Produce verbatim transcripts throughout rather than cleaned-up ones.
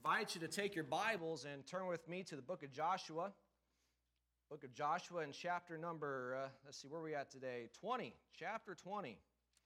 invite you to take your Bibles and turn with me to the book of Joshua. Book of Joshua in chapter number, uh, let's see, where are we at today? twenty, chapter twenty.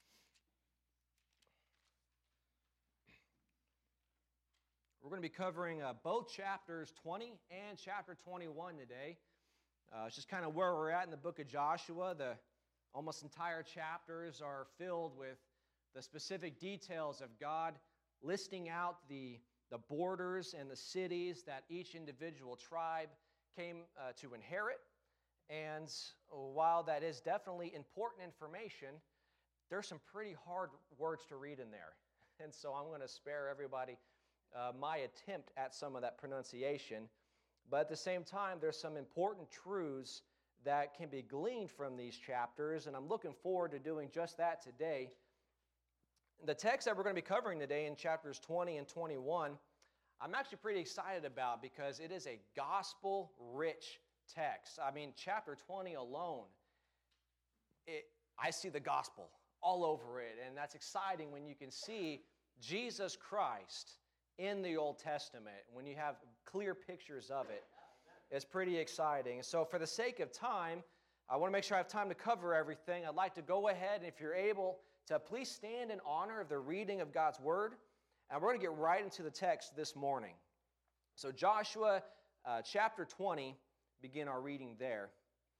We're going to be covering uh, both chapters twenty and chapter twenty-one today. Uh, it's just kind of where we're at in the book of Joshua. The almost entire chapters are filled with the specific details of God listing out the, the borders and the cities that each individual tribe came uh, to inherit. And while that is definitely important information, there's some pretty hard words to read in there. And so I'm going to spare everybody uh, my attempt at some of that pronunciation. But at the same time, there's some important truths that can be gleaned from these chapters, and I'm looking forward to doing just that today. The text that we're going to be covering today in chapters twenty and twenty-one, I'm actually pretty excited about because it is a gospel-rich text. I mean, chapter twenty alone, it, I see the gospel all over it, and that's exciting when you can see Jesus Christ in the Old Testament. When you have clear pictures of it, it's pretty exciting. So for the sake of time, I want to make sure I have time to cover everything. I'd like to go ahead, and if you're able, to please stand in honor of the reading of God's Word. And we're going to get right into the text this morning. So Joshua uh, chapter twenty, begin our reading there.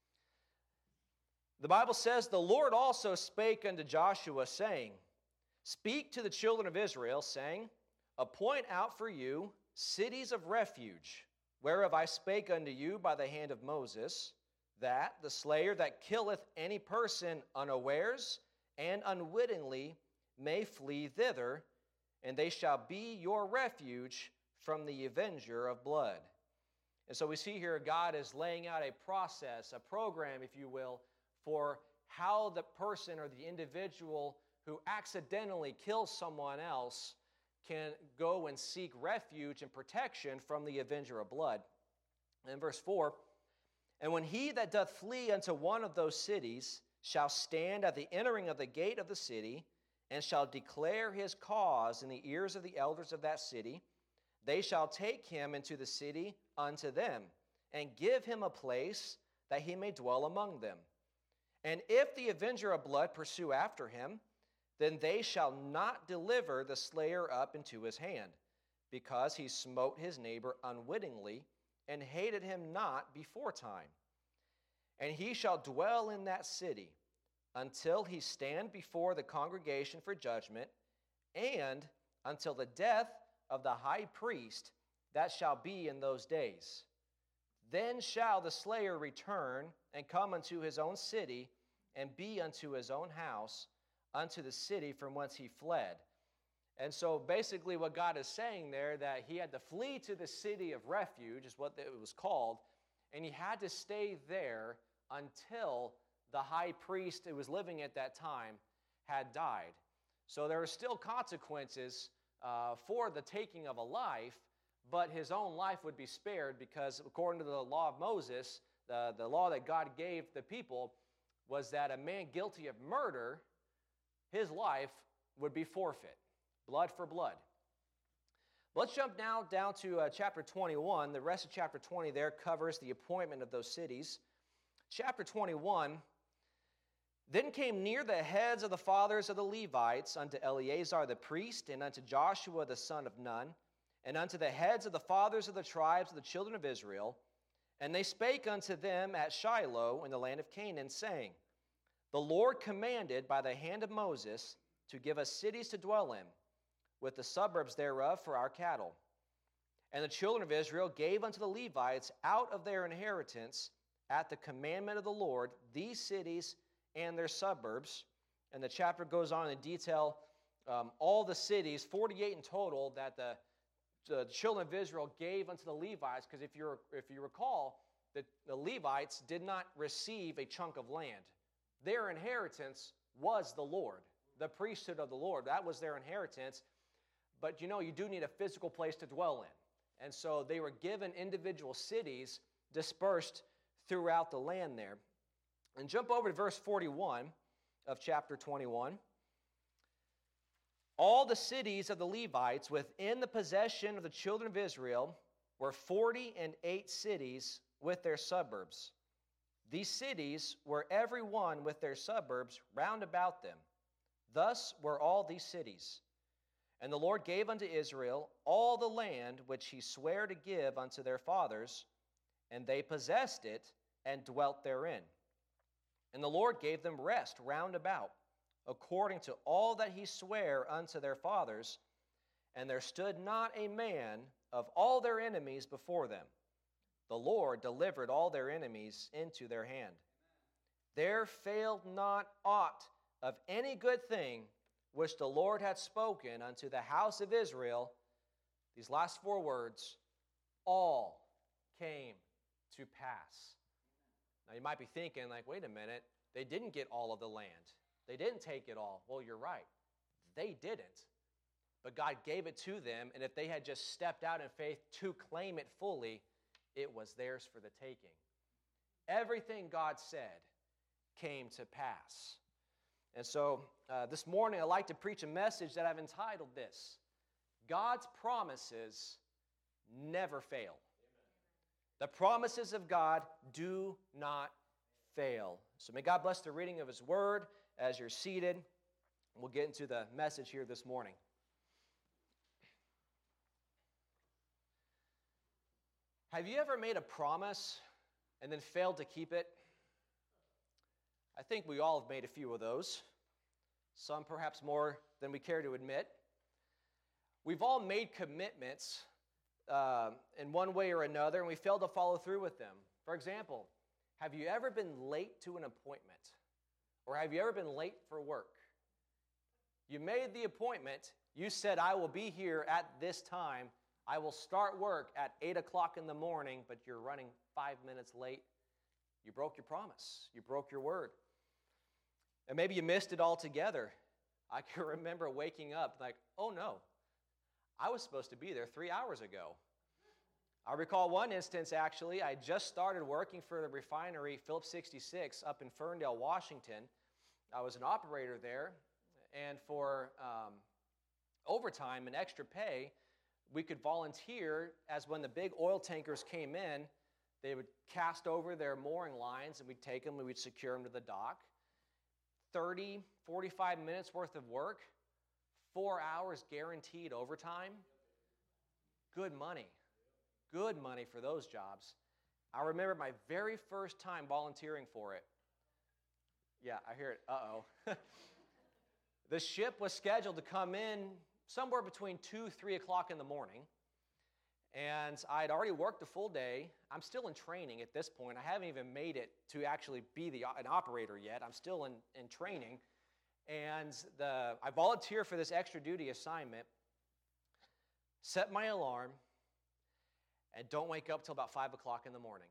The Bible says, "The Lord also spake unto Joshua, saying, Speak to the children of Israel, saying, Appoint out for you cities of refuge, whereof I spake unto you by the hand of Moses, that the slayer that killeth any person unawares and unwittingly may flee thither, and they shall be your refuge from the avenger of blood." And so we see here God is laying out a process, a program, if you will, for how the person or the individual who accidentally kills someone else can go and seek refuge and protection from the avenger of blood. And in verse four, "And when he that doth flee unto one of those cities shall stand at the entering of the gate of the city, and shall declare his cause in the ears of the elders of that city, they shall take him into the city unto them, and give him a place that he may dwell among them. And if the avenger of blood pursue after him, then they shall not deliver the slayer up into his hand, because he smote his neighbor unwittingly, and hated him not beforetime. And he shall dwell in that city until he stand before the congregation for judgment, and until the death of the high priest that shall be in those days. Then shall the slayer return and come unto his own city, and be unto his own house, unto the city from whence he fled." And so basically what God is saying there, that he had to flee to the city of refuge, is what it was called, and he had to stay there until the high priest who was living at that time had died. So there were still consequences uh, for the taking of a life, but his own life would be spared because according to the law of Moses, the, the law that God gave the people was that a man guilty of murder, his life would be forfeit, blood for blood. Let's jump now down to uh, chapter twenty-one. The rest of chapter twenty there covers the appointment of those cities. Chapter twenty-one, "Then came near the heads of the fathers of the Levites unto Eleazar the priest, and unto Joshua the son of Nun, and unto the heads of the fathers of the tribes of the children of Israel. And they spake unto them at Shiloh in the land of Canaan, saying, The Lord commanded by the hand of Moses to give us cities to dwell in, with the suburbs thereof for our cattle. And the children of Israel gave unto the Levites out of their inheritance at the commandment of the Lord these cities and their suburbs." And the chapter goes on in detail um, all the cities, forty-eight in total, that the, the children of Israel gave unto the Levites, because if you if you recall, the, the Levites did not receive a chunk of land. Their inheritance was the Lord, the priesthood of the Lord. That was their inheritance. But you know, you do need a physical place to dwell in. And so they were given individual cities dispersed throughout the land there. And jump over to verse forty-one of chapter twenty-one. All the cities of the Levites within the possession of the children of Israel were forty and eight cities with their suburbs. These cities were every one with their suburbs round about them. Thus were all these cities. And the Lord gave unto Israel all the land which he sware to give unto their fathers, and they possessed it and dwelt therein. And the Lord gave them rest round about, according to all that he sware unto their fathers, and there stood not a man of all their enemies before them. The Lord delivered all their enemies into their hand. There failed not aught of any good thing which the Lord had spoken unto the house of Israel. These last four words, all came to pass. Now you might be thinking, like, wait a minute, they didn't get all of the land. They didn't take it all. Well, you're right. They didn't. But God gave it to them, and if they had just stepped out in faith to claim it fully, it was theirs for the taking. Everything God said came to pass. And so uh, this morning I'd like to preach a message that I've entitled this: God's promises never fail. The promises of God do not fail. So may God bless the reading of His Word as you're seated. We'll get into the message here this morning. Have you ever made a promise and then failed to keep it? I think we all have made a few of those, some perhaps more than we care to admit. We've all made commitments uh, in one way or another, and we failed to follow through with them. For example, have you ever been late to an appointment? Or have you ever been late for work? You made the appointment. You said, I will be here at this time. I will start work at eight o'clock in the morning, but you're running five minutes late. You broke your promise. You broke your word. And maybe you missed it altogether. I can remember waking up like, oh no, I was supposed to be there three hours ago. I recall one instance, actually. I just started working for the refinery, Phillips sixty-six, up in Ferndale, Washington. I was an operator there, and for um, overtime and extra pay, we could volunteer as when the big oil tankers came in, they would cast over their mooring lines, and we'd take them and we'd secure them to the dock. thirty, forty-five minutes worth of work, four hours guaranteed overtime. Good money. Good money for those jobs. I remember my very first time volunteering for it. Yeah, I hear it. Uh-oh. The ship was scheduled to come in somewhere between two, three o'clock in the morning. And I'd already worked a full day. I'm still in training at this point. I haven't even made it to actually be the, an operator yet. I'm still in, in training. And the, I volunteer for this extra duty assignment, set my alarm, and don't wake up till about five o'clock in the morning.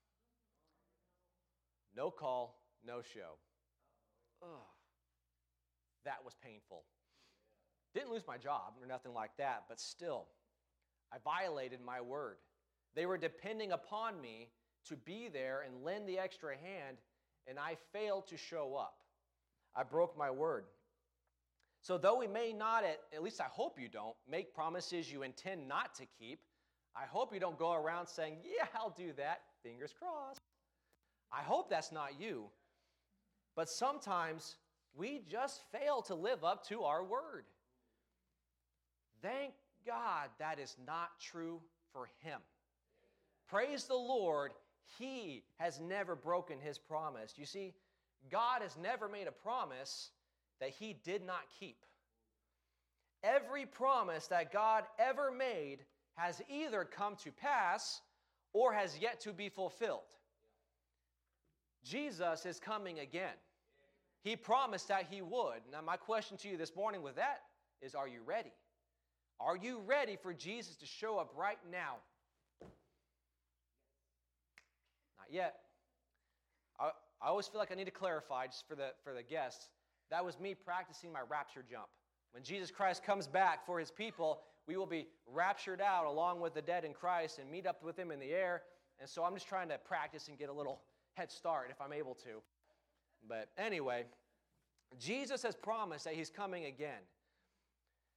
No call, no show. Ugh. That was painful. Didn't lose my job or nothing like that, but still, I violated my word. They were depending upon me to be there and lend the extra hand, and I failed to show up. I broke my word. So though we may not, at, at least I hope you don't, make promises you intend not to keep, I hope you don't go around saying, yeah, I'll do that, fingers crossed. I hope that's not you. But sometimes we just fail to live up to our word. Thank God that is not true for him. Praise the Lord, he has never broken his promise. You see, God has never made a promise that he did not keep. Every promise that God ever made has either come to pass or has yet to be fulfilled. Jesus is coming again. He promised that he would. Now, my question to you this morning with that is, are you ready? Are you ready for Jesus to show up right now? Not yet. I, I always feel like I need to clarify just for the, for the guests. That was me practicing my rapture jump. When Jesus Christ comes back for his people, we will be raptured out along with the dead in Christ and meet up with him in the air. And so I'm just trying to practice and get a little head start if I'm able to. But anyway, Jesus has promised that he's coming again.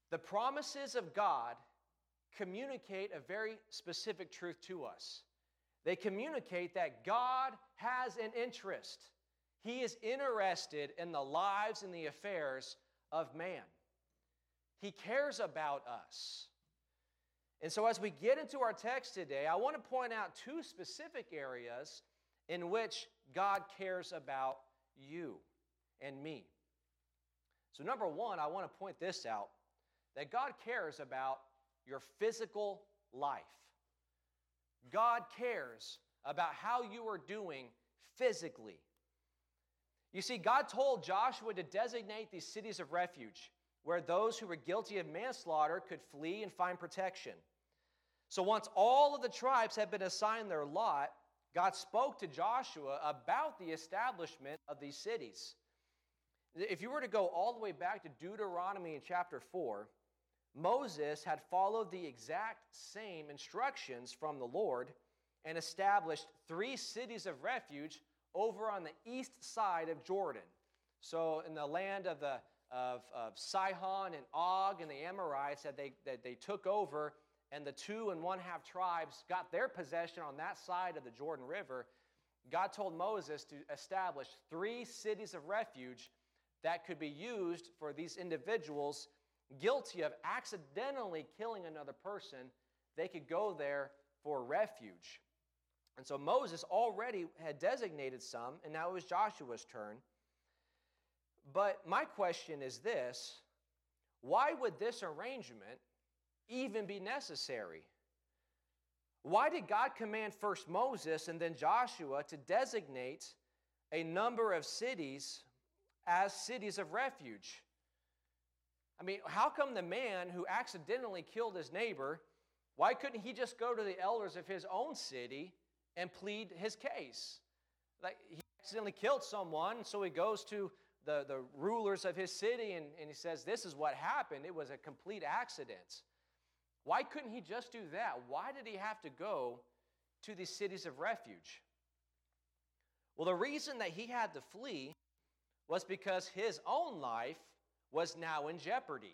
The promises of God communicate a very specific truth to us. They communicate that God has an interest. He is interested in the lives and the affairs of man. He cares about us. And so as we get into our text today, I want to point out two specific areas in which God cares about you and me. So number one, I want to point this out, that God cares about your physical life. God cares about how you are doing physically. You see, God told Joshua to designate these cities of refuge where those who were guilty of manslaughter could flee and find protection. So once all of the tribes had been assigned their lot, God spoke to Joshua about the establishment of these cities. If you were to go all the way back to Deuteronomy in chapter four, Moses had followed the exact same instructions from the Lord and established three cities of refuge over on the east side of Jordan. So in the land of, the, of, of Sihon and Og and the Amorites that they, that they took over, and the two and one-half tribes got their possession on that side of the Jordan River, God told Moses to establish three cities of refuge that could be used for these individuals guilty of accidentally killing another person. They could go there for refuge. And so Moses already had designated some, and now it was Joshua's turn. But my question is this: why would this arrangement even be necessary? Why did God command first Moses and then Joshua to designate a number of cities as cities of refuge? I mean, how come the man who accidentally killed his neighbor, why couldn't he just go to the elders of his own city and plead his case? Like, he accidentally killed someone, so he goes to the, the rulers of his city and, and he says, this is what happened. It was a complete accident. Why couldn't he just do that? Why did he have to go to these cities of refuge? Well, the reason that he had to flee was because his own life was now in jeopardy.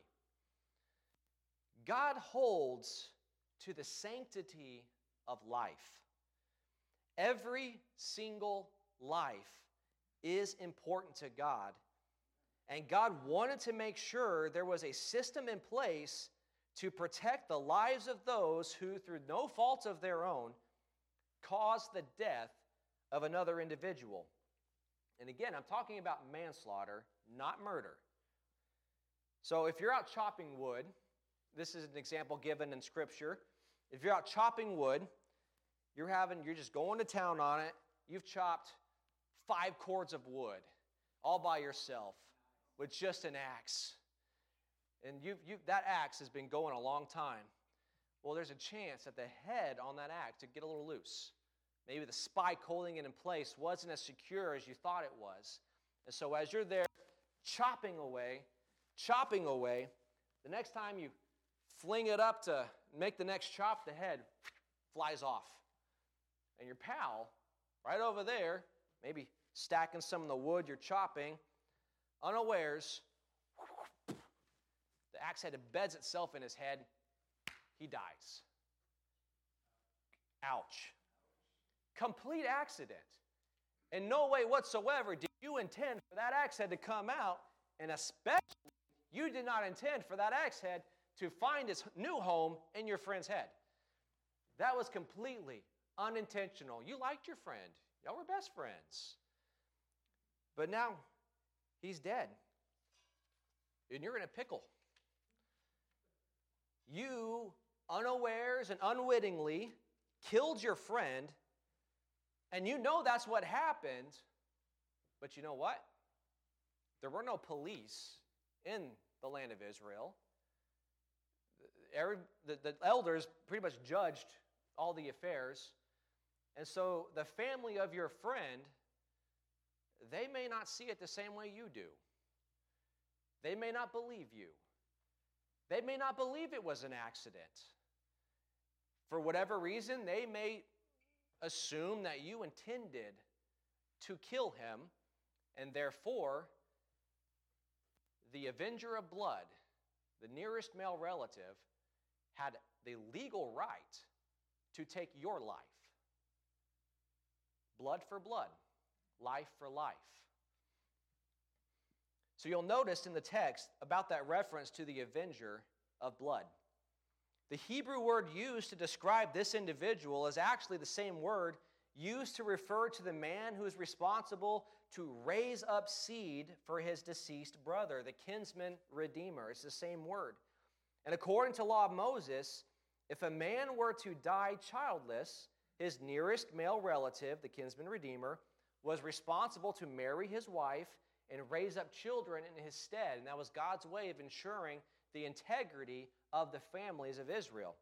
God holds to the sanctity of life. Every single life is important to God, and God wanted to make sure there was a system in place to protect the lives of those who, through no fault of their own, caused the death of another individual. And again, I'm talking about manslaughter, not murder. So if you're out chopping wood, this is an example given in Scripture. If you're out chopping wood, you're having, you're just going to town on it. You've chopped five cords of wood all by yourself with just an axe. And you, you, that axe has been going a long time. Well, there's a chance that the head on that axe would get a little loose. Maybe the spike holding it in place wasn't as secure as you thought it was. And so as you're there chopping away, chopping away, the next time you fling it up to make the next chop, the head flies off. And your pal, right over there, maybe stacking some of the wood you're chopping, unawares, the axe head embeds itself in his head. He dies. Ouch. Complete accident. In no way whatsoever did you intend for that axe head to come out, and especially you did not intend for that axe head to find its new home in your friend's head. That was completely unintentional. You liked your friend. Y'all were best friends. But now he's dead. And you're in a pickle. You, unawares and unwittingly, killed your friend, and you know that's what happened, but you know what? There were no police in the land of Israel. Every, the, the elders pretty much judged all the affairs, and so the family of your friend, they may not see it the same way you do. They may not believe you. They may not believe it was an accident. For whatever reason, they may assume that you intended to kill him, and therefore, the avenger of blood, the nearest male relative, had the legal right to take your life. Blood for blood, life for life. So you'll notice in the text about that reference to the avenger of blood. The Hebrew word used to describe this individual is actually the same word used to refer to the man who is responsible to raise up seed for his deceased brother, the kinsman redeemer. It's the same word. And according to law of Moses, if a man were to die childless, his nearest male relative, the kinsman redeemer, was responsible to marry his wife and raise up children in his stead. And that was God's way of ensuring the integrity of the families of Israel.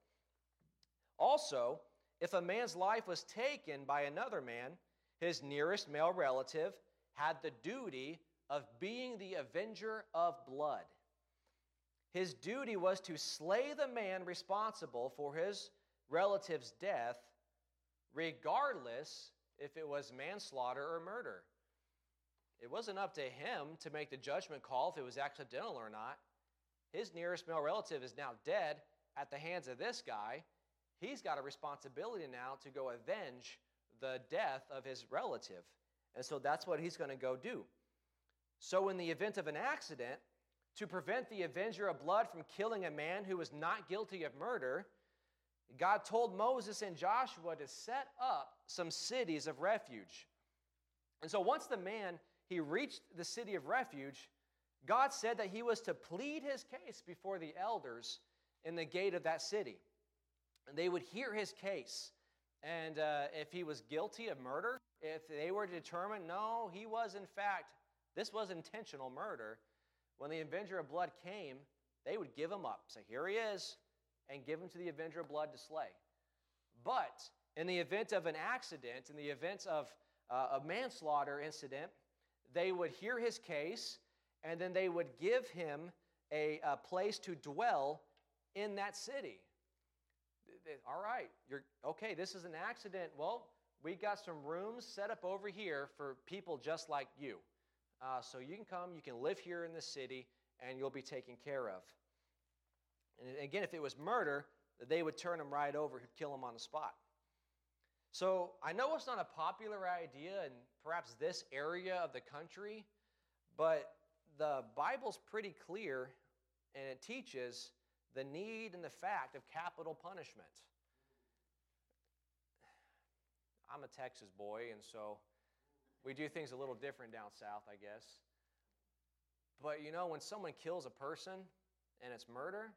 Also, if a man's life was taken by another man, his nearest male relative had the duty of being the avenger of blood. His duty was to slay the man responsible for his relative's death, regardless if it was manslaughter or murder. It wasn't up to him to make the judgment call if it was accidental or not. His nearest male relative is now dead at the hands of this guy. He's got a responsibility now to go avenge the death of his relative. And so that's what he's going to go do. So in the event of an accident, to prevent the avenger of blood from killing a man who was not guilty of murder, God told Moses and Joshua to set up some cities of refuge. And so once the man, he reached the city of refuge, God said that he was to plead his case before the elders in the gate of that city. And they would hear his case. And uh, if he was guilty of murder, if they were to determine, no, he was in fact, this was intentional murder, when the avenger of blood came, they would give him up. Say, here he is, and give him to the avenger of blood to slay. But in the event of an accident, in the event of uh, a manslaughter incident, they would hear his case, and then they would give him a, a place to dwell in that city. All right, you're okay, this is an accident. Well, we got some rooms set up over here for people just like you. Uh, so you can come, you can live here in the city, and you'll be taken care of. And again, if it was murder, they would turn him right over and kill him on the spot. So I know it's not a popular idea in perhaps this area of the country, but the Bible's pretty clear, and it teaches the need and the fact of capital punishment. I'm a Texas boy, and so we do things a little different down south, I guess. But you know, when someone kills a person and it's murder,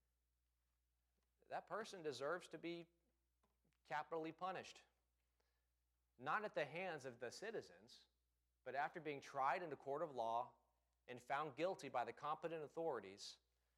that person deserves to be capitally punished. Not at the hands of the citizens, but after being tried in a court of law and found guilty by the competent authorities.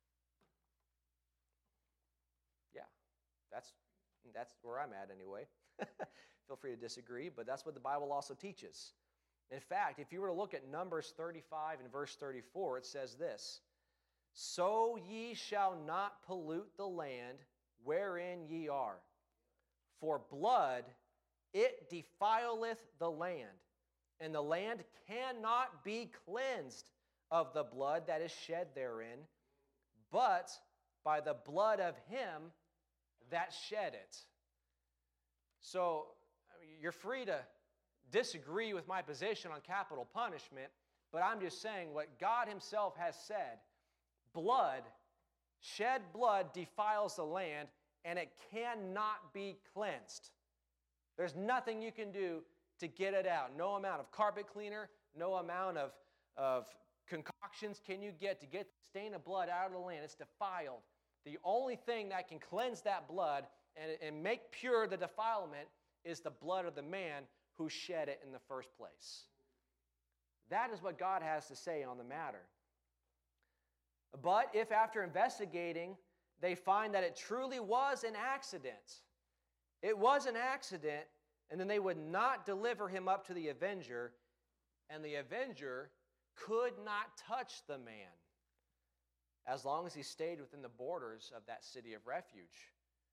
Yeah, that's, that's where I'm at anyway. Feel free to disagree, but that's what the Bible also teaches. In fact, if you were to look at Numbers thirty-five and verse thirty-four, it says this, "So ye shall not pollute the land wherein ye are, for blood it defileth the land, and the land cannot be cleansed of the blood that is shed therein, but by the blood of him that shed it." So I mean, you're free to disagree with my position on capital punishment, but I'm just saying what God himself has said. Blood, shed blood defiles the land, and it cannot be cleansed. There's nothing you can do to get it out. No amount of carpet cleaner, no amount of, of concoctions can you get to get the stain of blood out of the land. It's defiled. The only thing that can cleanse that blood and, and make pure the defilement is the blood of the man who shed it in the first place. That is what God has to say on the matter. But if after investigating, they find that it truly was an accident, it was an accident, and then they would not deliver him up to the avenger, and the avenger could not touch the man as long as he stayed within the borders of that city of refuge.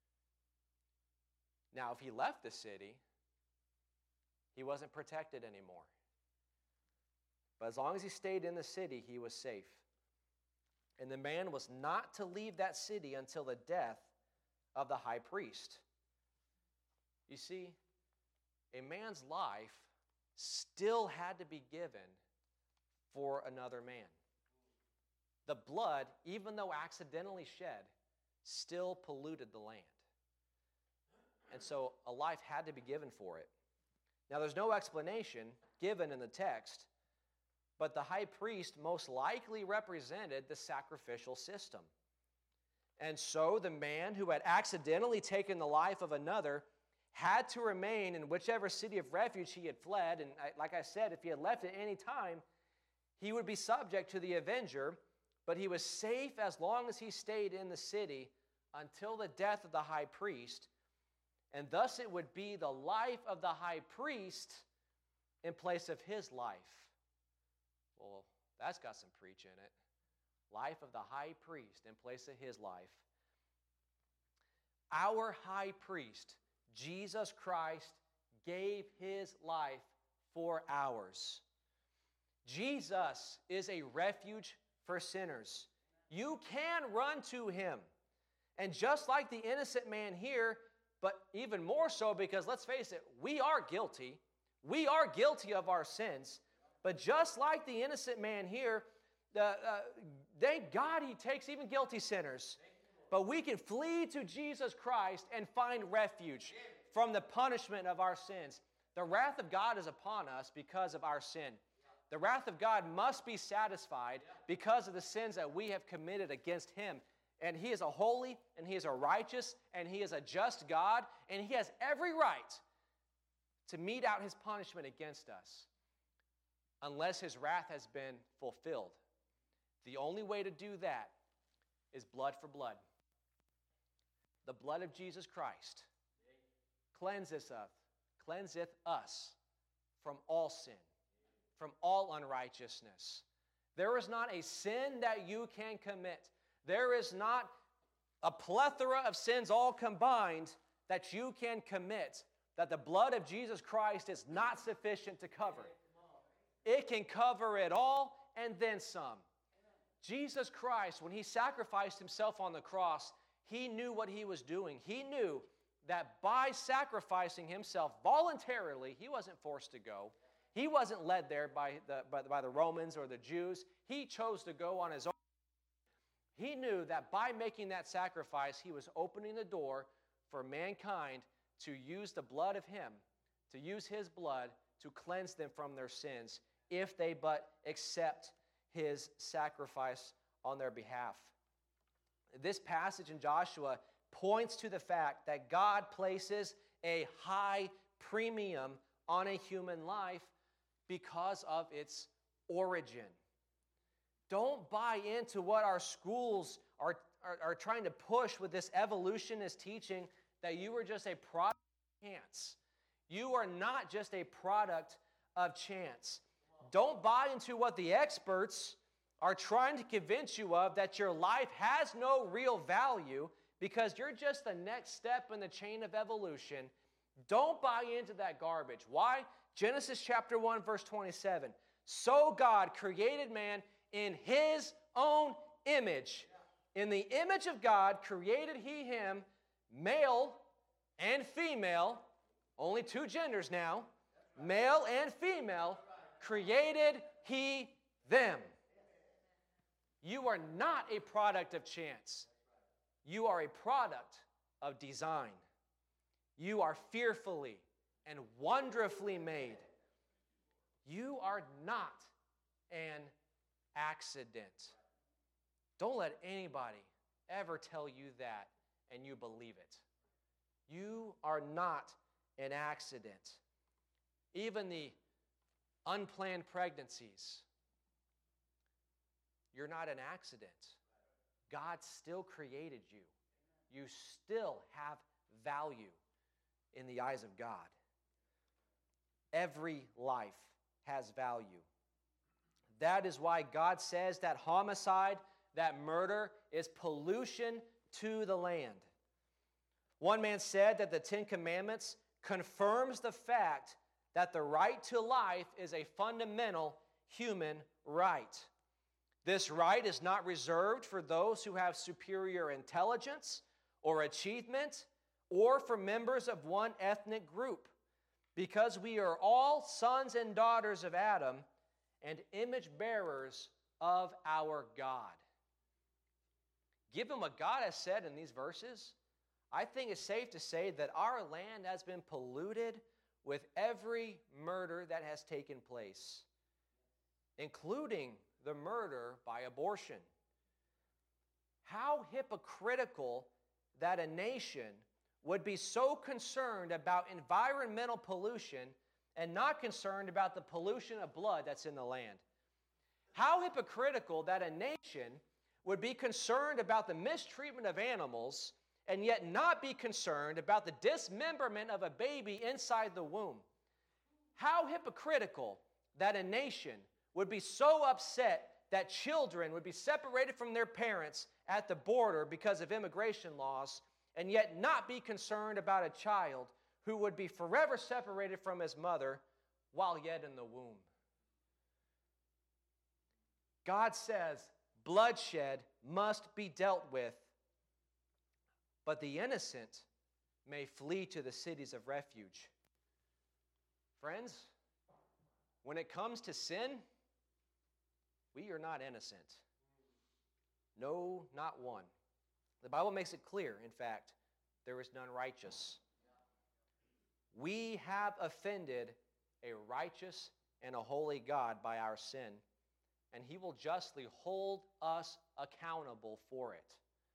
Now, if he left the city, he wasn't protected anymore. But as long as he stayed in the city, he was safe. And the man was not to leave that city until the death of the high priest. You see, a man's life still had to be given for another man. The blood, even though accidentally shed, still polluted the land. And so a life had to be given for it. Now, there's no explanation given in the text, but the high priest most likely represented the sacrificial system. And so the man who had accidentally taken the life of another had to remain in whichever city of refuge he had fled. And I, like I said, if he had left at any time, he would be subject to the avenger, but he was safe as long as he stayed in the city until the death of the high priest. And thus it would be the life of the high priest in place of his life. Well, that's got some preach in it. Life of the high priest in place of his life. Our high priest, Jesus Christ, gave his life for ours. Jesus is a refuge for sinners. You can run to him. And just like the innocent man here, but even more so because, let's face it, we are guilty. We are guilty of our sins. But just like the innocent man here, the, uh, thank God he takes even guilty sinners. But we can flee to Jesus Christ and find refuge from the punishment of our sins. The wrath of God is upon us because of our sin. The wrath of God must be satisfied because of the sins that we have committed against him. And he is a holy, and he is a righteous, and he is a just God, and he has every right to mete out his punishment against us unless his wrath has been fulfilled. The only way to do that is blood for blood. The blood of Jesus Christ cleanseth us, cleanseth us from all sin, from all unrighteousness. There is not a sin that you can commit. There is not a plethora of sins all combined that you can commit that the blood of Jesus Christ is not sufficient to cover. It can cover it all and then some. Jesus Christ, when he sacrificed himself on the cross, he knew what he was doing. He knew that by sacrificing himself voluntarily, he wasn't forced to go. He wasn't led there by the, by, by the Romans or the Jews. He chose to go on his own. He knew that by making that sacrifice, he was opening the door for mankind to use the blood of him, to use his blood to cleanse them from their sins, if they but accept his sacrifice on their behalf. This passage in Joshua points to the fact that God places a high premium on a human life because of its origin. Don't buy into what our schools are, are, are trying to push with this evolutionist teaching that you are just a product of chance. You are not just a product of chance. Don't buy into what the experts are trying to convince you of, that your life has no real value because you're just the next step in the chain of evolution. Don't buy into that garbage. Why? Genesis chapter one, verse twenty-seven. So God created man in his own image. In the image of God created he him, male and female, only two genders now, male and female, created he them. You are not a product of chance. You are a product of design. You are fearfully and wonderfully made. You are not an accident. Don't let anybody ever tell you that and you believe it. You are not an accident. Even the unplanned pregnancies, you're not an accident. God still created you. You still have value in the eyes of God. Every life has value. That is why God says that homicide, that murder, is pollution to the land. One man said that the Ten Commandments confirms the fact that the right to life is a fundamental human right. This right is not reserved for those who have superior intelligence or achievement or for members of one ethnic group, because we are all sons and daughters of Adam and image bearers of our God. Given what God has said in these verses, I think it's safe to say that our land has been polluted with every murder that has taken place, including the murder by abortion. How hypocritical that a nation would be so concerned about environmental pollution and not concerned about the pollution of blood that's in the land. How hypocritical that a nation would be concerned about the mistreatment of animals and yet not be concerned about the dismemberment of a baby inside the womb. How hypocritical that a nation would be so upset that children would be separated from their parents at the border because of immigration laws and yet not be concerned about a child who would be forever separated from his mother while yet in the womb. God says bloodshed must be dealt with, but the innocent may flee to the cities of refuge. Friends, when it comes to sin, we are not innocent. No, not one. The Bible makes it clear, in fact, there is none righteous. We have offended a righteous and a holy God by our sin, and He will justly hold us accountable for it.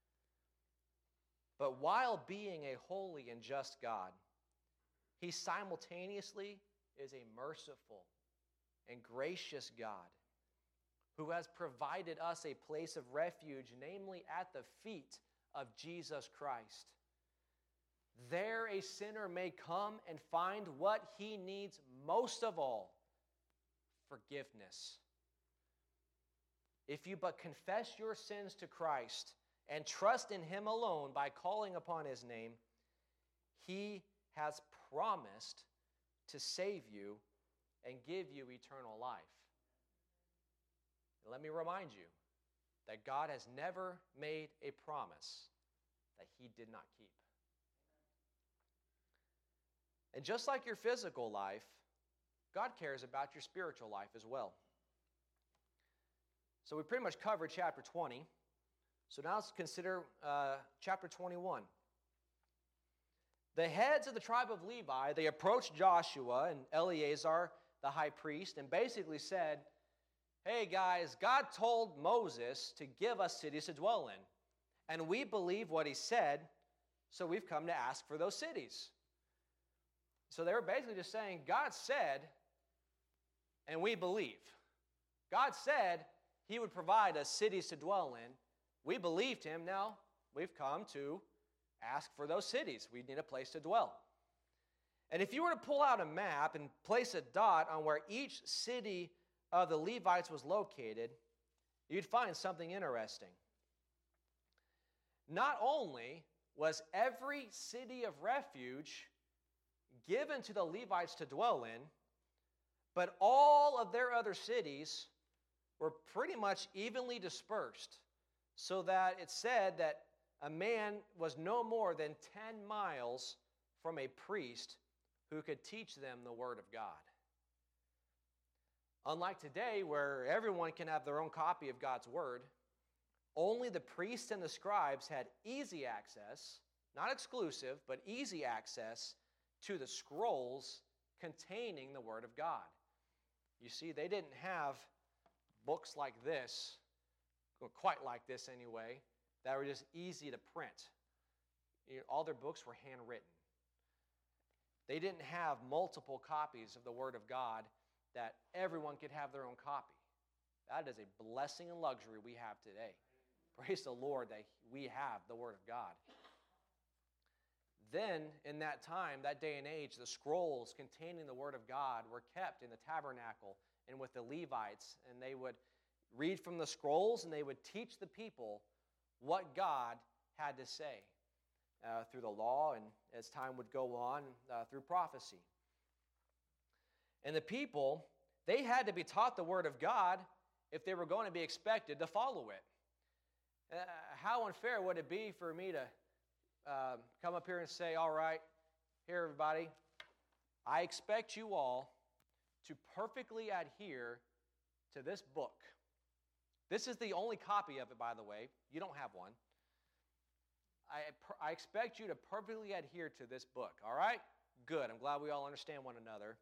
But while being a holy and just God, He simultaneously is a merciful and gracious God who has provided us a place of refuge, namely at the feet of Jesus Christ. There a sinner may come and find what he needs most of all, forgiveness. If you but confess your sins to Christ and trust in Him alone by calling upon His name, He has promised to save you and give you eternal life. And let me remind you that God has never made a promise that He did not keep. And just like your physical life, God cares about your spiritual life as well. So we pretty much covered chapter twenty. So now let's consider uh, chapter twenty-one. The heads of the tribe of Levi, they approached Joshua and Eleazar, the high priest, and basically said, hey guys, God told Moses to give us cities to dwell in, and we believe what He said, so we've come to ask for those cities. So they were basically just saying, God said, and we believe. God said He would provide us cities to dwell in. We believed Him. Now we've come to ask for those cities. We need a place to dwell. And if you were to pull out a map and place a dot on where each city of the Levites was located, you'd find something interesting. Not only was every city of refuge given to the Levites to dwell in, but all of their other cities were pretty much evenly dispersed, so that it said that a man was no more than ten miles from a priest who could teach them the Word of God. Unlike today, where everyone can have their own copy of God's Word, only the priests and the scribes had easy access, not exclusive, but easy access to the scrolls containing the Word of God. You see, they didn't have books like this, or quite like this anyway, that were just easy to print. You know, all their books were handwritten. They didn't have multiple copies of the Word of God that everyone could have their own copy. That is a blessing and luxury we have today. Praise the Lord that we have the Word of God. Then, in that time, that day and age, the scrolls containing the Word of God were kept in the tabernacle and with the Levites, and they would read from the scrolls and they would teach the people what God had to say uh, through the law and as time would go on uh, through prophecy. And the people, they had to be taught the Word of God if they were going to be expected to follow it. Uh, how unfair would it be for me to uh, come up here and say, all right, here everybody, I expect you all to perfectly adhere to this book. This is the only copy of it, by the way. You don't have one. I, I expect you to perfectly adhere to this book, all right? Good. I'm glad we all understand one another.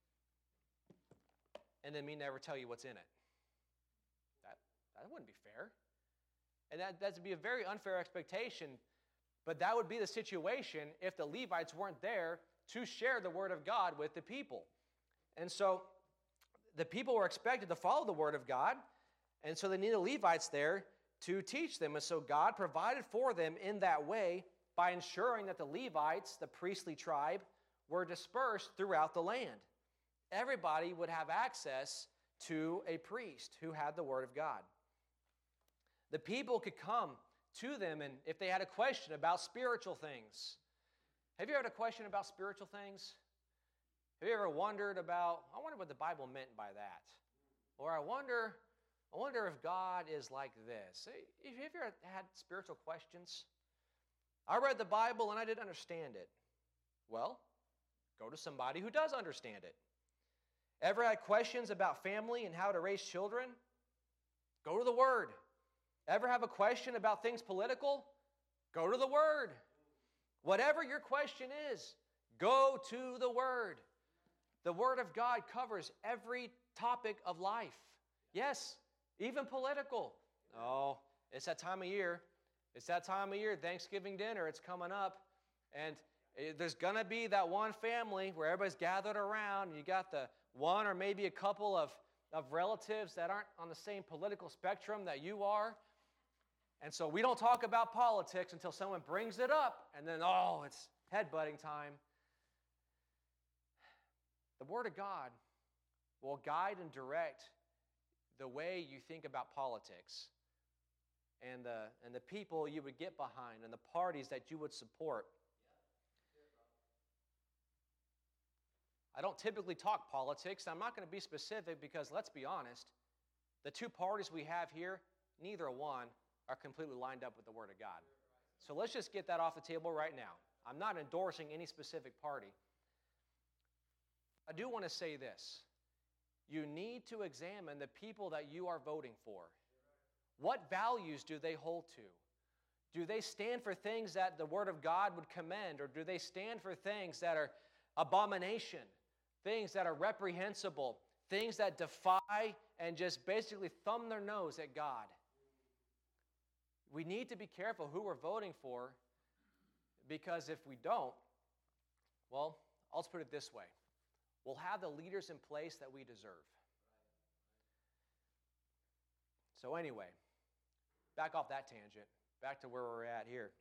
And then me never tell you what's in it. That, that wouldn't be fair. And that would be a very unfair expectation, but that would be the situation if the Levites weren't there to share the Word of God with the people. And so the people were expected to follow the Word of God, and so they needed Levites there to teach them. And so God provided for them in that way by ensuring that the Levites, the priestly tribe, were dispersed throughout the land. Everybody would have access to a priest who had the Word of God. The people could come to them, and if they had a question about spiritual things. Have you ever had a question about spiritual things? Have you ever wondered about, I wonder what the Bible meant by that? Or I wonder, I wonder if God is like this. Have you ever had spiritual questions? I read the Bible and I didn't understand it. Well, go to somebody who does understand it. Ever had questions about family and how to raise children? Go to the Word. Ever have a question about things political? Go to the Word. Whatever your question is, go to the Word. The Word of God covers every topic of life. Yes, even political. Oh, it's that time of year. It's that time of year, Thanksgiving dinner, it's coming up. And there's going to be that one family where everybody's gathered around, and you got the one or maybe a couple of, of relatives that aren't on the same political spectrum that you are. And so we don't talk about politics until someone brings it up, and then, oh, it's headbutting time. The Word of God will guide and direct the way you think about politics and the, and the people you would get behind and the parties that you would support. I don't typically talk politics. I'm not going to be specific because, let's be honest, the two parties we have here, neither one are completely lined up with the Word of God. So let's just get that off the table right now. I'm not endorsing any specific party. I do want to say this. You need to examine the people that you are voting for. What values do they hold to? Do they stand for things that the Word of God would commend, or do they stand for things that are abomination, things that are reprehensible, things that defy and just basically thumb their nose at God? We need to be careful who we're voting for, because if we don't, well, I'll just put it this way. We'll have the leaders in place that we deserve. So anyway, back off that tangent, back to where we're at here.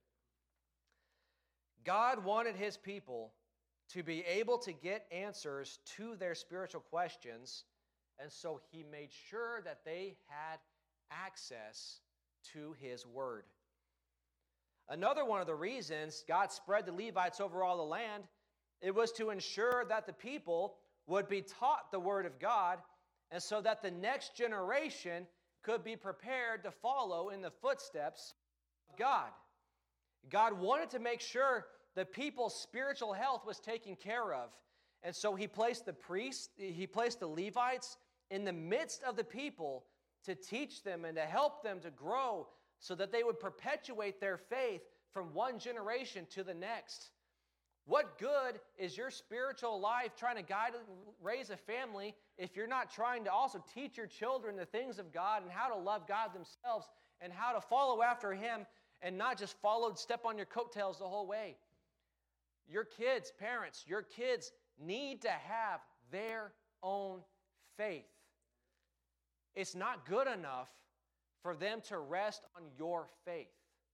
God wanted His people to be able to get answers to their spiritual questions, and so He made sure that they had access to His Word. Another one of the reasons God spread the Levites over all the land, it was to ensure that the people would be taught the Word of God, and so that the next generation could be prepared to follow in the footsteps of God. God wanted to make sure the people's spiritual health was taken care of, and so He placed the priests, He placed the Levites in the midst of the people to teach them and to help them to grow so that they would perpetuate their faith from one generation to the next. What good is your spiritual life trying to guide and raise a family if you're not trying to also teach your children the things of God and how to love God themselves and how to follow after Him and not just follow, step on your coattails the whole way? Your kids, parents, your kids need to have their own faith. It's not good enough for them to rest on your faith.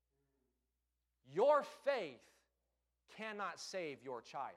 Your faith cannot save your child.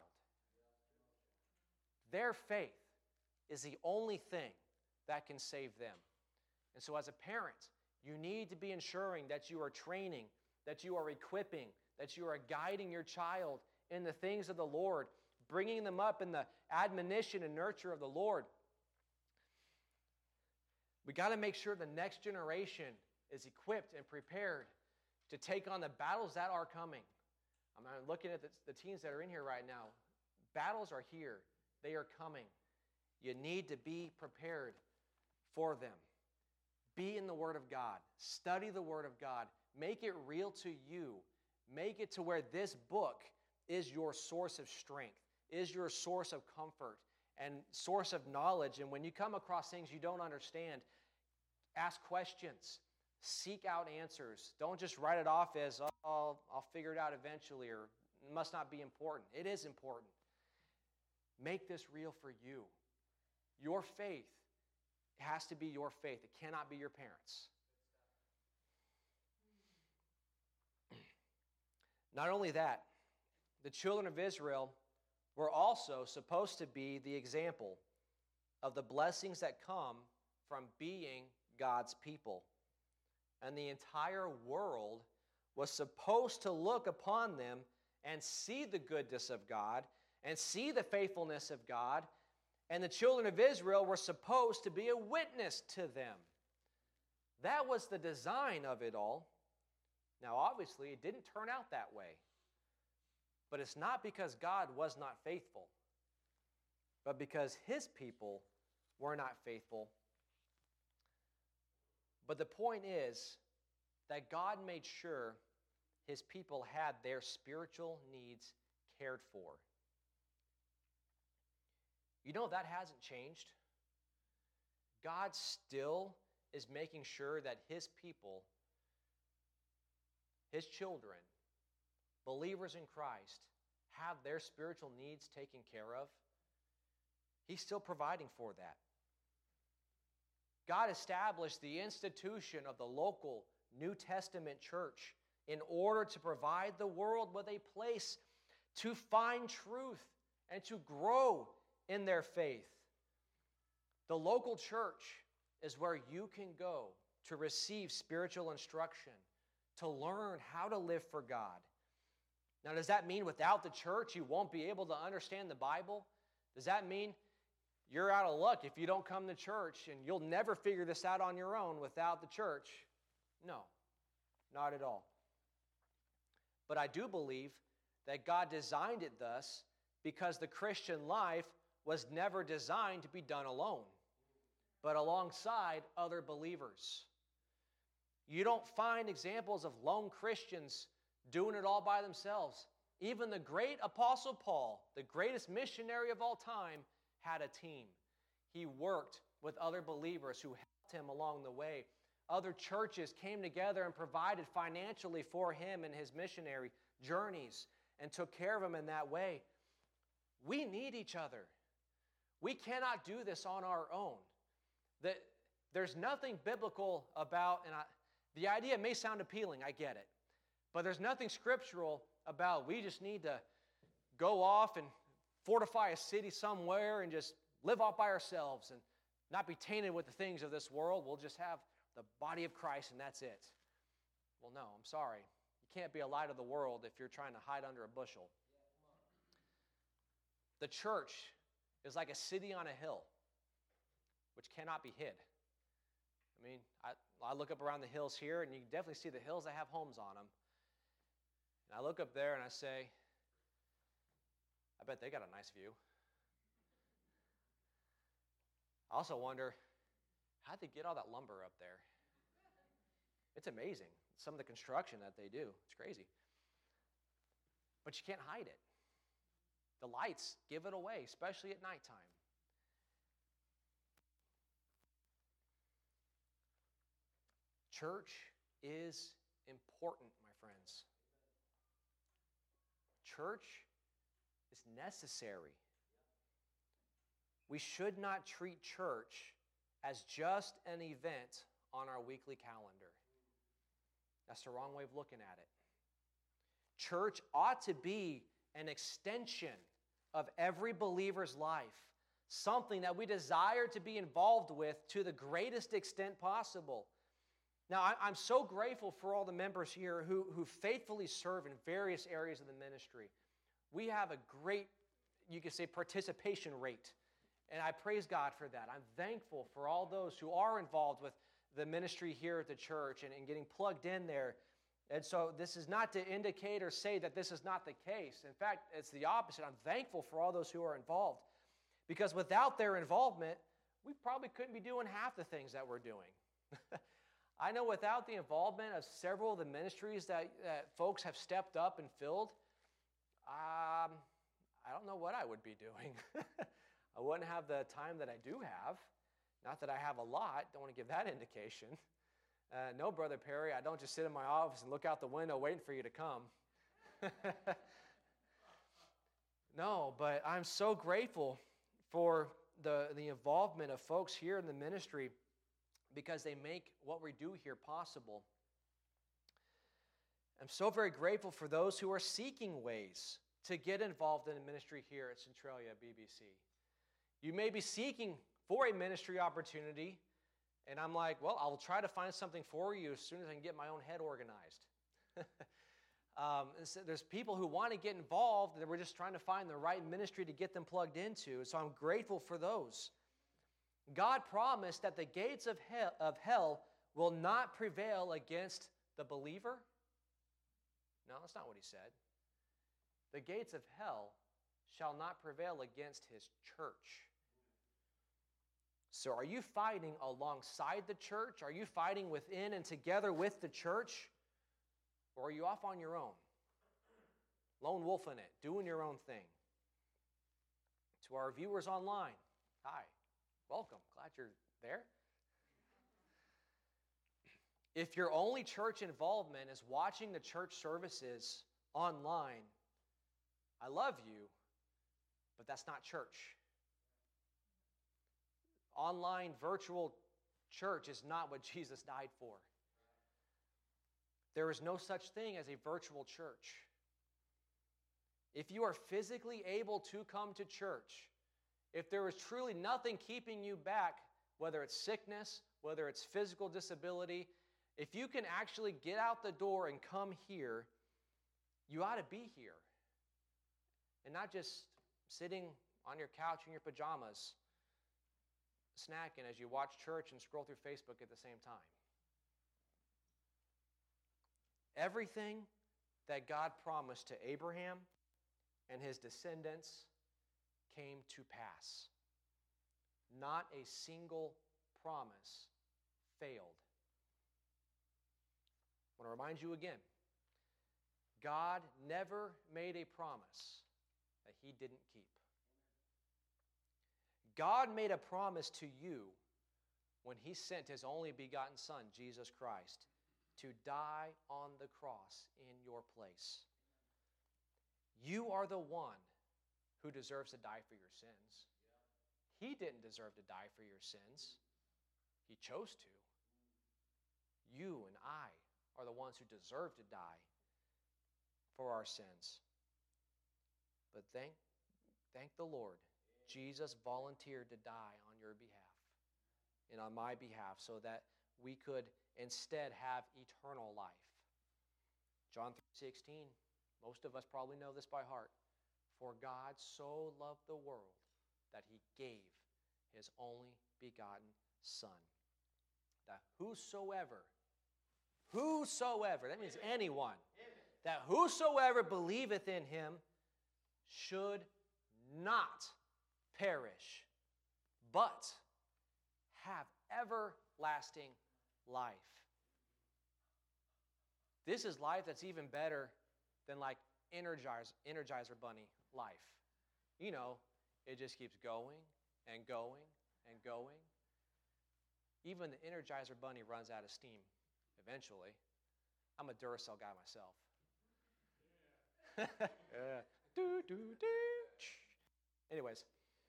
Their faith is the only thing that can save them. And so as a parent, you need to be ensuring that you are training, that you are equipping, that you are guiding your child in the things of the Lord, bringing them up in the admonition and nurture of the Lord. We got to make sure the next generation is equipped and prepared to take on the battles that are coming. I'm looking at the, the teens that are in here right now. Battles are here. They are coming. You need to be prepared for them. Be in the Word of God. Study the Word of God. Make it real to you. Make it to where this book is your source of strength, is your source of comfort, and source of knowledge. And when you come across things you don't understand, ask questions. Seek out answers. Don't just write it off as, oh, I'll, I'll figure it out eventually, or it must not be important. It is important. Make this real for you. Your faith has to be your faith. It cannot be your parents'. Not only that, the children of Israel were also supposed to be the example of the blessings that come from being God's people. And the entire world was supposed to look upon them and see the goodness of God and see the faithfulness of God. And the children of Israel were supposed to be a witness to them. That was the design of it all. Now, obviously, it didn't turn out that way. But it's not because God was not faithful, but because His people were not faithful. But the point is that God made sure His people had their spiritual needs cared for. You know, that hasn't changed. God still is making sure that His people, His children, believers in Christ, have their spiritual needs taken care of. He's still providing for that. God established the institution of the local New Testament church in order to provide the world with a place to find truth and to grow in their faith. The local church is where you can go to receive spiritual instruction, to learn how to live for God. Now, does that mean without the church you won't be able to understand the Bible? Does that mean you're out of luck if you don't come to church and you'll never figure this out on your own without the church? No, not at all. But I do believe that God designed it thus because the Christian life was never designed to be done alone, but alongside other believers. You don't find examples of lone Christians doing it all by themselves. Even the great Apostle Paul, the greatest missionary of all time, had a team. He worked with other believers who helped him along the way. Other churches came together and provided financially for him in his missionary journeys and took care of him in that way. We need each other. We cannot do this on our own. That there's nothing biblical about, and I, the idea may sound appealing, I get it, but there's nothing scriptural about we just need to go off and fortify a city somewhere and just live off by ourselves and not be tainted with the things of this world. We'll just have the body of Christ and that's it. Well, no, I'm sorry. You can't be a light of the world if you're trying to hide under a bushel. The church is like a city on a hill, which cannot be hid. I mean, I, I look up around the hills here, and you can definitely see the hills that have homes on them. And I look up there and I say, I bet they got a nice view. I also wonder, how'd they get all that lumber up there? It's amazing, some of the construction that they do. It's crazy. But you can't hide it. The lights give it away, especially at nighttime. Church is important, my friends. Church is necessary. We should not treat church as just an event on our weekly calendar. That's the wrong way of looking at it. Church ought to be an extension of every believer's life, something that we desire to be involved with to the greatest extent possible. Now, I'm so grateful for all the members here who, who faithfully serve in various areas of the ministry. We have a great, you could say, participation rate And I praise God for that. I'm thankful for all those who are involved with the ministry here at the church and, and getting plugged in there. And so this is not to indicate or say that this is not the case. In fact, it's the opposite. I'm thankful for all those who are involved. Because without their involvement, we probably couldn't be doing half the things that we're doing. I know without the involvement of several of the ministries that, that folks have stepped up and filled, um, I don't know what I would be doing. I wouldn't have the time that I do have. Not that I have a lot. Don't want to give that indication. Uh, no, Brother Perry, I don't just sit in my office and look out the window waiting for you to come. No, but I'm so grateful for the, the involvement of folks here in the ministry because they make what we do here possible. I'm so very grateful for those who are seeking ways to get involved in the ministry here at Centralia B B C. You may be seeking for a ministry opportunity, and I'm like, well, I'll try to find something for you as soon as I can get my own head organized. um, so there's people who want to get involved, and we're just trying to find the right ministry to get them plugged into. So I'm grateful for those. God promised that the gates of hell, of hell will not prevail against the believer. No, that's not what he said. The gates of hell shall not prevail against his church. So are you fighting alongside the church? Are you fighting within and together with the church? Or are you off on your own? Lone wolfing it, doing your own thing. To our viewers online, hi, welcome, glad you're there. If your only church involvement is watching the church services online, I love you, but that's not church. Online virtual church is not what Jesus died for. There is no such thing as a virtual church. If you are physically able to come to church, if there is truly nothing keeping you back, whether it's sickness, whether it's physical disability, if you can actually get out the door and come here, you ought to be here. And not just sitting on your couch in your pajamas, snacking as you watch church and scroll through Facebook at the same time. Everything that God promised to Abraham and his descendants came to pass. Not a single promise failed. I want to remind you again, God never made a promise that he didn't keep. God made a promise to you when he sent his only begotten Son, Jesus Christ, to die on the cross in your place. You are the one who deserves to die for your sins. He didn't deserve to die for your sins. He chose to. You and I are the ones who deserve to die for our sins. But thank, thank the Lord, Jesus volunteered to die on your behalf and on my behalf so that we could instead have eternal life. John three sixteen, most of us probably know this by heart. For God so loved the world that he gave his only begotten Son, that whosoever, whosoever, that means anyone, that whosoever believeth in him should not perish, but have everlasting life. This is life that's even better than like Energizer, Energizer Bunny life. You know, it just keeps going and going and going. Even the Energizer Bunny runs out of steam eventually. I'm a Duracell guy myself. Yeah. Do, do, do. Anyways,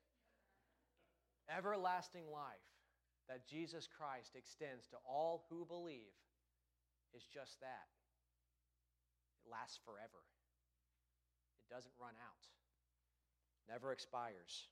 everlasting life that Jesus Christ extends to all who believe is just that. It lasts forever. It doesn't run out. Never expires.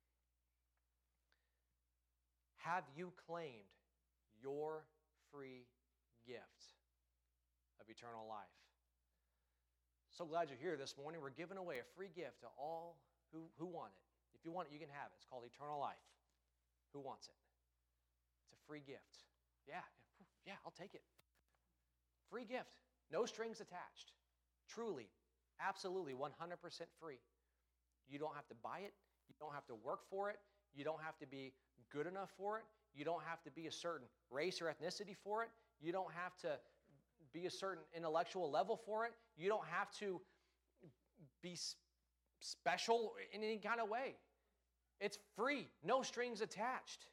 Have you claimed your free gift of eternal life? So glad you're here this morning. We're giving away a free gift to all who, who want it. If you want it, you can have it. It's called eternal life. Who wants it? It's a free gift. Yeah, yeah, I'll take it. Free gift. No strings attached. Truly, absolutely, one hundred percent free. You don't have to buy it. You don't have to work for it. You don't have to be good enough for it. You don't have to be a certain race or ethnicity for it. You don't have to be a certain intellectual level for it. You don't have to be special in any kind of way. It's free, no strings attached.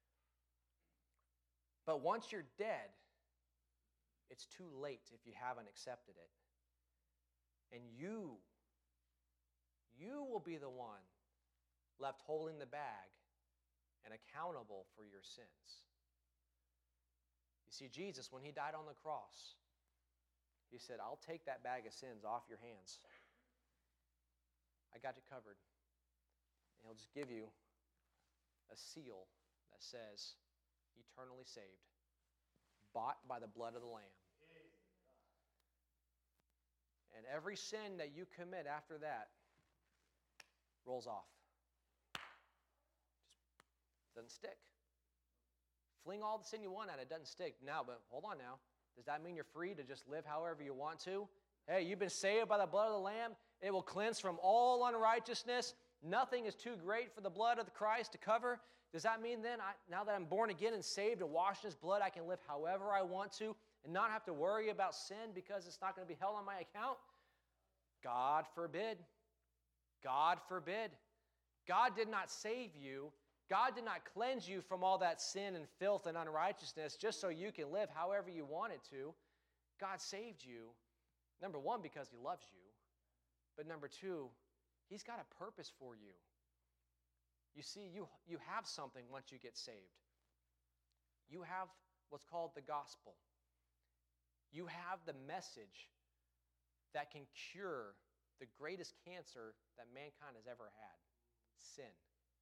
But once you're dead, it's too late if you haven't accepted it. And you, you will be the one left holding the bag and accountable for your sins. You see, Jesus, when he died on the cross, he said, I'll take that bag of sins off your hands. I got you covered. And he'll just give you a seal that says, eternally saved, bought by the blood of the Lamb. And every sin that you commit after that rolls off. Just doesn't stick. Fling all the sin you want at it, it doesn't stick. Now, but hold on now. Does that mean you're free to just live however you want to? Hey, you've been saved by the blood of the Lamb. It will cleanse from all unrighteousness. Nothing is too great for the blood of the Christ to cover. Does that mean then, I, now that I'm born again and saved and washed in his blood, I can live however I want to and not have to worry about sin because it's not going to be held on my account? God forbid. God forbid. God did not save you. God did not cleanse you from all that sin and filth and unrighteousness just so you can live however you wanted to. God saved you, number one, because he loves you. But number two, he's got a purpose for you. You see, you, you have something once you get saved. You have what's called the gospel. You have the message that can cure the greatest cancer that mankind has ever had, sin.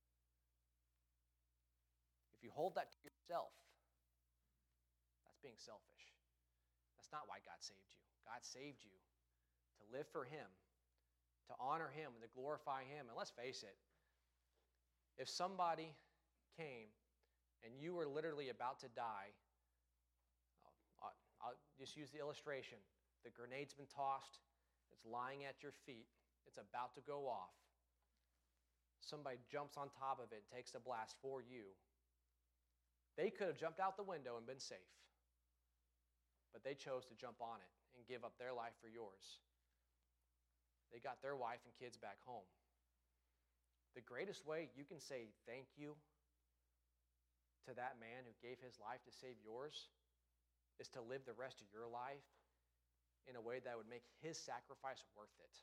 If you hold that to yourself, that's being selfish. That's not why God saved you. God saved you to live for him, to honor him and to glorify him. And let's face it, if somebody came and you were literally about to die, I'll, I'll just use the illustration. The grenade's been tossed. It's lying at your feet. It's about to go off. Somebody jumps on top of it and takes the blast for you. They could have jumped out the window and been safe. But they chose to jump on it and give up their life for yours. They got their wife and kids back home. The greatest way you can say thank you to that man who gave his life to save yours is to live the rest of your life in a way that would make his sacrifice worth it.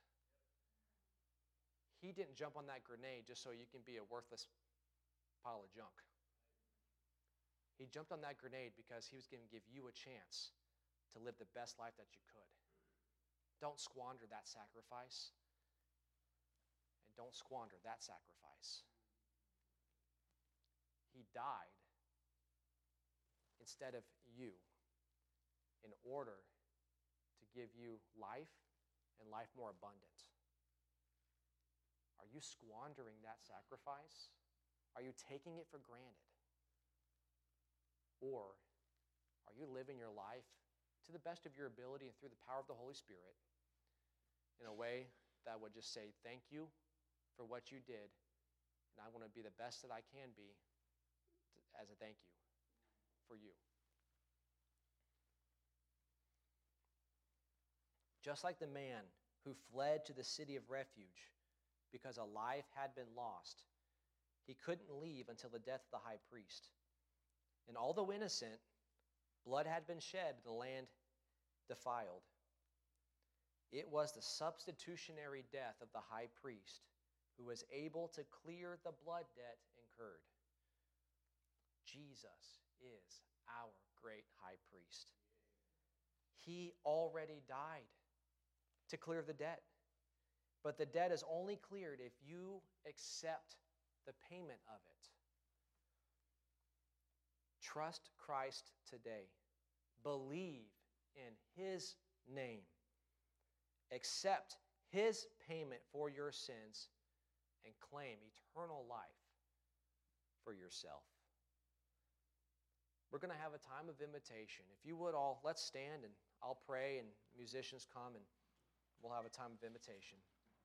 He didn't jump on that grenade just so you can be a worthless pile of junk. He jumped on that grenade because he was going to give you a chance to live the best life that you could. Don't squander that sacrifice. And don't squander that sacrifice. He died instead of you in order to give you life and life more abundant. Are you squandering that sacrifice? Are you taking it for granted? Or are you living your life to the best of your ability and through the power of the Holy Spirit in a way that would just say, thank you for what you did, and I want to be the best that I can be as a thank you for you. Just like the man who fled to the city of refuge because a life had been lost, he couldn't leave until the death of the high priest. And although innocent, blood had been shed and the land defiled. It was the substitutionary death of the high priest who was able to clear the blood debt incurred. Jesus is our great high priest. He already died to clear the debt. But the debt is only cleared if you accept the payment of it. Trust Christ today. Believe in his name. Accept his payment for your sins and claim eternal life for yourself. We're going to have a time of invitation. If you would all, let's stand and I'll pray and musicians come and we'll have a time of invitation.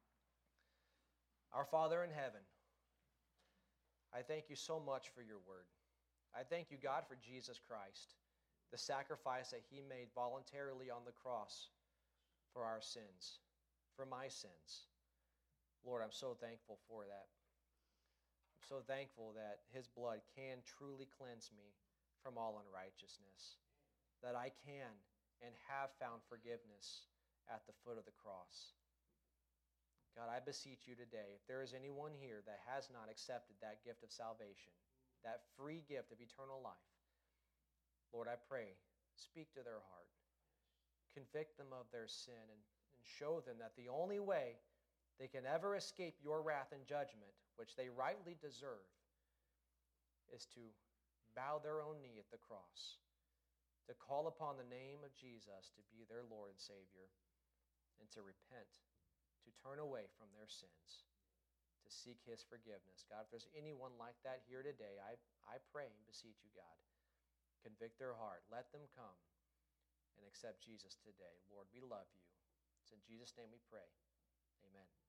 Our Father in heaven, I thank you so much for your word. I thank you, God, for Jesus Christ, the sacrifice that he made voluntarily on the cross for our sins, for my sins. Lord, I'm so thankful for that. I'm so thankful that his blood can truly cleanse me from all unrighteousness, that I can and have found forgiveness at the foot of the cross. God, I beseech you today, if there is anyone here that has not accepted that gift of salvation, that free gift of eternal life, Lord, I pray, speak to their heart. Convict them of their sin and, and show them that the only way they can ever escape your wrath and judgment, which they rightly deserve, is to bow their own knee at the cross, to call upon the name of Jesus to be their Lord and Savior, and to repent, to turn away from their sins, to seek his forgiveness. God, if there's anyone like that here today, I, I pray and beseech you, God, convict their heart. Let them come and accept Jesus today. Lord, we love you. It's in Jesus' name we pray. Amen.